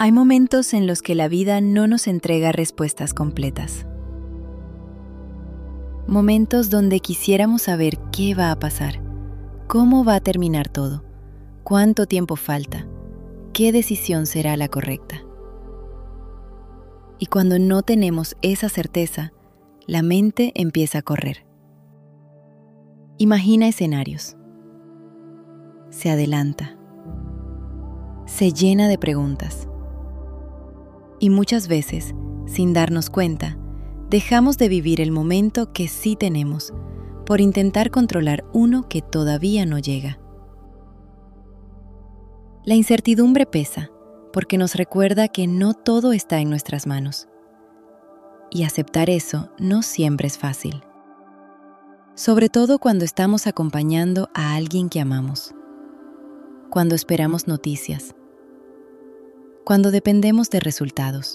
Hay momentos en los que la vida no nos entrega respuestas completas. Momentos donde quisiéramos saber qué va a pasar, cómo va a terminar todo, cuánto tiempo falta, qué decisión será la correcta. Y cuando no tenemos esa certeza, la mente empieza a correr. Imagina escenarios. Se adelanta. Se llena de preguntas. Y muchas veces, sin darnos cuenta, dejamos de vivir el momento que sí tenemos por intentar controlar uno que todavía no llega. La incertidumbre pesa porque nos recuerda que no todo está en nuestras manos. Y aceptar eso no siempre es fácil. Sobre todo cuando estamos acompañando a alguien que amamos. Cuando esperamos noticias. Cuando dependemos de resultados.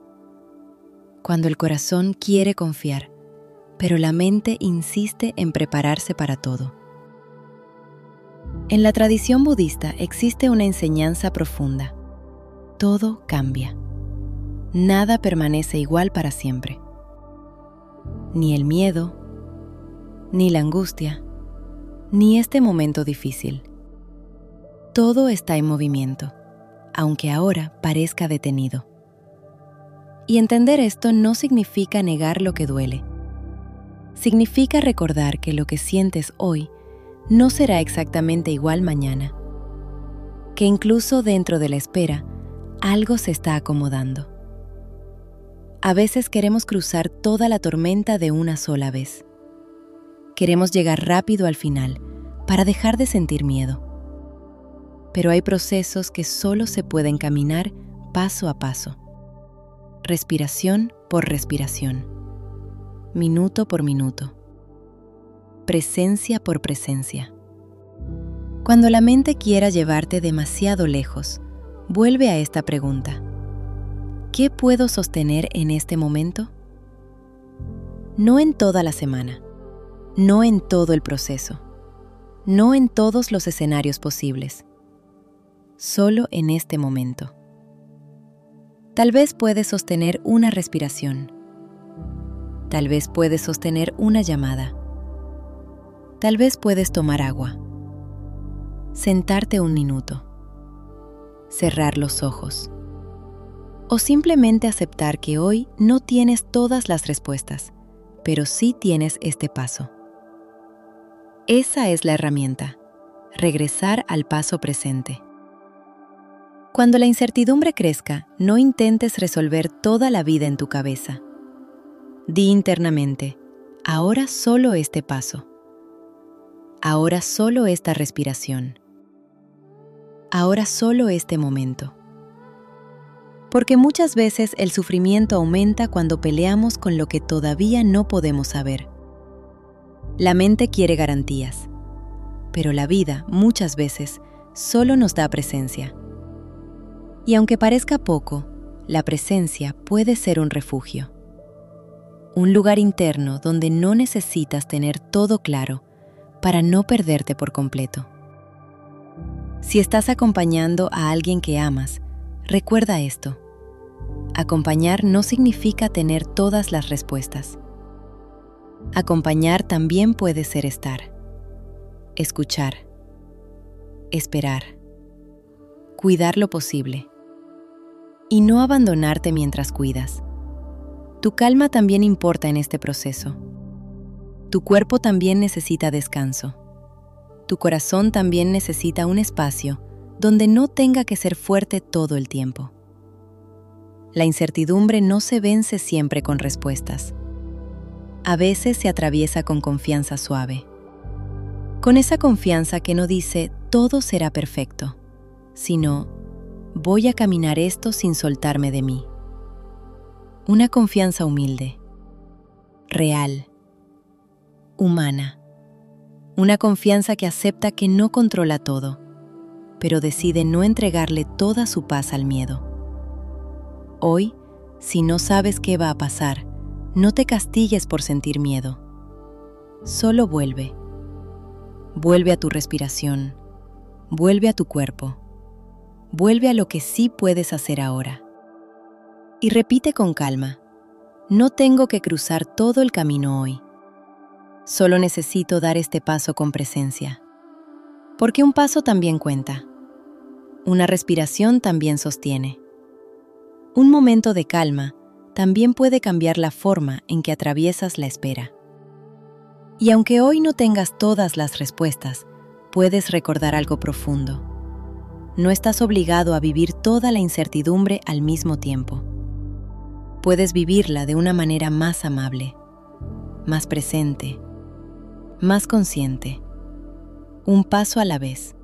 Cuando el corazón quiere confiar, pero la mente insiste en prepararse para todo. En la tradición budista existe una enseñanza profunda. Todo cambia. Nada permanece igual para siempre. Ni el miedo, ni la angustia, ni este momento difícil. Todo está en movimiento, aunque ahora parezca detenido. Y entender esto no significa negar lo que duele. Significa recordar que lo que sientes hoy no será exactamente igual mañana. Que incluso dentro de la espera, algo se está acomodando. A veces queremos cruzar toda la tormenta de una sola vez. Queremos llegar rápido al final para dejar de sentir miedo. Pero hay procesos que solo se pueden caminar paso a paso. Respiración por respiración. Minuto por minuto. Presencia por presencia. Cuando la mente quiera llevarte demasiado lejos, vuelve a esta pregunta. ¿Qué puedo sostener en este momento? No en toda la semana, no en todo el proceso, no en todos los escenarios posibles, solo en este momento. Tal vez puedes sostener una respiración. Tal vez puedes sostener una llamada. Tal vez puedes tomar agua. Sentarte un minuto. Cerrar los ojos. O simplemente aceptar que hoy no tienes todas las respuestas, pero sí tienes este paso. Esa es la herramienta, regresar al paso presente. Cuando la incertidumbre crezca, no intentes resolver toda la vida en tu cabeza. Di internamente, ahora solo este paso. Ahora solo esta respiración. Ahora solo este momento. Porque muchas veces el sufrimiento aumenta cuando peleamos con lo que todavía no podemos saber. La mente quiere garantías, pero la vida muchas veces solo nos da presencia. Y aunque parezca poco, la presencia puede ser un refugio. Un lugar interno donde no necesitas tener todo claro para no perderte por completo. Si estás acompañando a alguien que amas, recuerda esto. Acompañar no significa tener todas las respuestas. Acompañar también puede ser estar, escuchar, esperar, cuidar lo posible y no abandonarte mientras cuidas. Tu calma también importa en este proceso. Tu cuerpo también necesita descanso. Tu corazón también necesita un espacio donde no tenga que ser fuerte todo el tiempo. La incertidumbre no se vence siempre con respuestas. A veces se atraviesa con confianza suave. Con esa confianza que no dice todo será perfecto, sino voy a caminar esto sin soltarme de mí. Una confianza humilde, real, humana. Una confianza que acepta que no controla todo, pero decide no entregarle toda su paz al miedo. Hoy, si no sabes qué va a pasar, no te castigues por sentir miedo. Solo vuelve. Vuelve a tu respiración. Vuelve a tu cuerpo. Vuelve a lo que sí puedes hacer ahora. Y repite con calma: no tengo que cruzar todo el camino hoy. Solo necesito dar este paso con presencia. Porque un paso también cuenta. Una respiración también sostiene. Un momento de calma también puede cambiar la forma en que atraviesas la espera. Y aunque hoy no tengas todas las respuestas, puedes recordar algo profundo. No estás obligado a vivir toda la incertidumbre al mismo tiempo. Puedes vivirla de una manera más amable, más presente, más consciente, un paso a la vez.